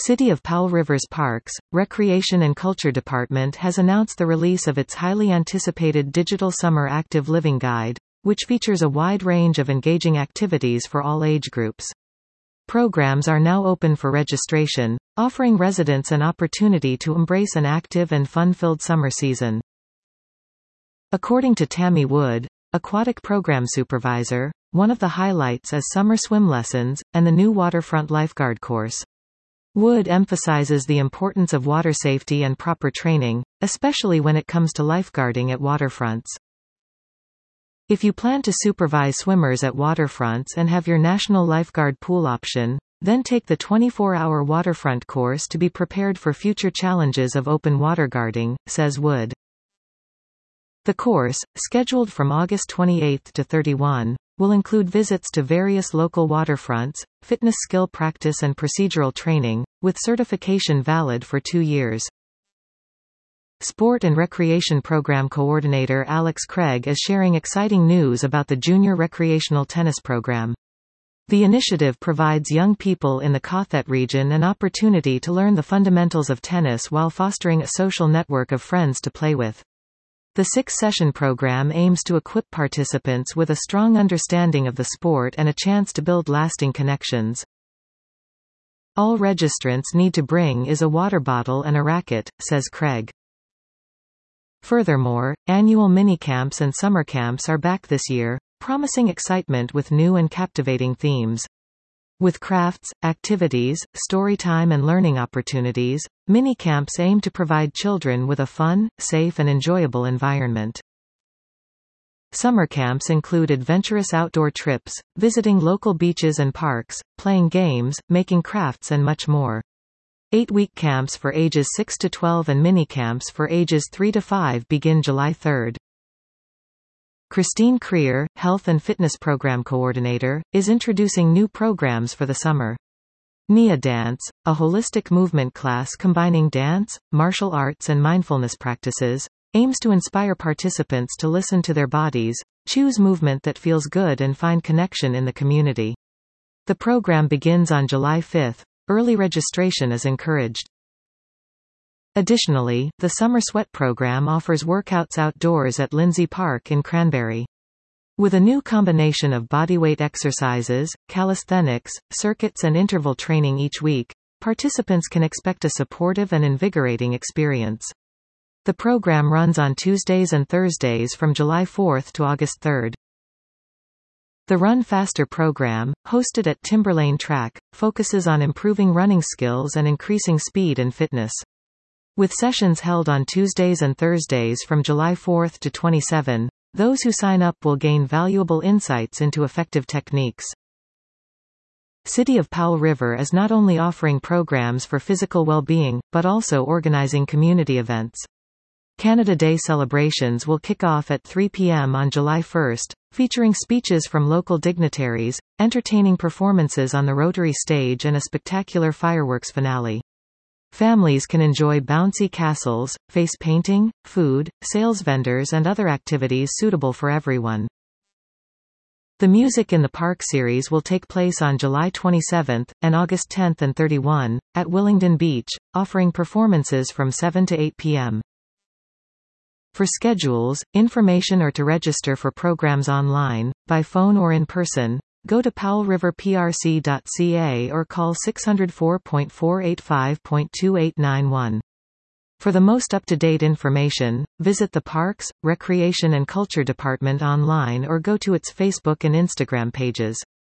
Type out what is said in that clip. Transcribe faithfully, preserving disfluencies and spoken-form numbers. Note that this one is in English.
City of Powell River's Parks, Recreation and Culture Department has announced the release of its highly anticipated digital summer active living guide, which features a wide range of engaging activities for all age groups. Programs are now open for registration, offering residents an opportunity to embrace an active and fun-filled summer season. According to Tammy Wood, aquatic program supervisor, one of the highlights is summer swim lessons, and the new waterfront lifeguard course. Wood emphasizes the importance of water safety and proper training, especially when it comes to lifeguarding at waterfronts. If you plan to supervise swimmers at waterfronts and have your national lifeguard pool option, then take the twenty-four hour waterfront course to be prepared for future challenges of open water guarding, says Wood. The course, scheduled from August twenty-eighth to thirty-first, will include visits to various local waterfronts, fitness skill practice and procedural training, with certification valid for two years. Sport and Recreation Program Coordinator Alex Craig is sharing exciting news about the Junior Recreational Tennis Program. The initiative provides young people in the Cothet region an opportunity to learn the fundamentals of tennis while fostering a social network of friends to play with. The six-session program aims to equip participants with a strong understanding of the sport and a chance to build lasting connections. All registrants need to bring is a water bottle and a racket, says Craig. Furthermore, annual mini-camps and summer camps are back this year, promising excitement with new and captivating themes. With crafts, activities, storytime and learning opportunities, mini-camps aim to provide children with a fun, safe and enjoyable environment. Summer camps include adventurous outdoor trips, visiting local beaches and parks, playing games, making crafts and much more. Eight-week camps for ages six to twelve and mini-camps for ages three to five begin July third. Christine Creer, Health and Fitness Program Coordinator, is introducing new programs for the summer. Nia Dance, a holistic movement class combining dance, martial arts and mindfulness practices, aims to inspire participants to listen to their bodies, choose movement that feels good and find connection in the community. The program begins on July fifth. Early registration is encouraged. Additionally, the Summer Sweat program offers workouts outdoors at Lindsay Park in Cranberry. With a new combination of bodyweight exercises, calisthenics, circuits and interval training each week, participants can expect a supportive and invigorating experience. The program runs on Tuesdays and Thursdays from July fourth to August third. The Run Faster program, hosted at Timberlane Track, focuses on improving running skills and increasing speed and fitness. With sessions held on Tuesdays and Thursdays from July fourth to twenty-seventh, those who sign up will gain valuable insights into effective techniques. City of Powell River is not only offering programs for physical well-being, but also organizing community events. Canada Day celebrations will kick off at three p m on July first, featuring speeches from local dignitaries, entertaining performances on the Rotary stage and a spectacular fireworks finale. Families can enjoy bouncy castles, face painting, food, sales vendors and other activities suitable for everyone. The Music in the Park series will take place on July twenty-seventh, and August tenth and thirty-first, at Willingdon Beach, offering performances from seven to eight p m For schedules, information or to register for programs online, by phone or in person, go to powell river p r c dot c a or call six oh four, four eight five, two eight nine one. For the most up-to-date information, visit the Parks, Recreation and Culture Department online or go to its Facebook and Instagram pages.